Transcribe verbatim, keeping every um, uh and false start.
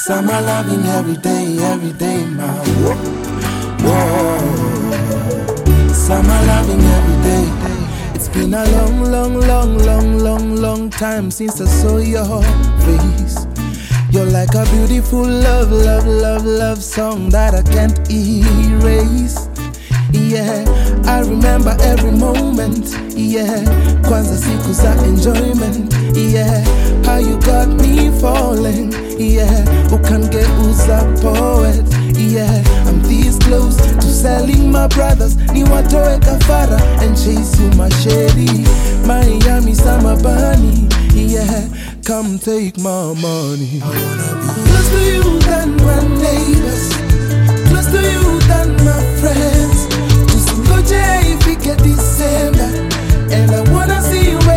Summer loving every day, every day, my whoa. Summer loving every day. It's been a long, long, long, long, long, long time since I saw your face. You're like a beautiful love, love, love, love song that I can't erase. Yeah, I remember every moment. Yeah, kwanza siku za enjoyment. Yeah, how you got me falling. Yeah, ukangeuza poet. Yeah, I'm this close to selling my brothers. Ni watoe kafara and chase you my shady. Miami summer bunny. Yeah, come take my money. I wanna be close to you than my neighbors, close to you than my friends. Tusingoje ifike December, and I wanna see you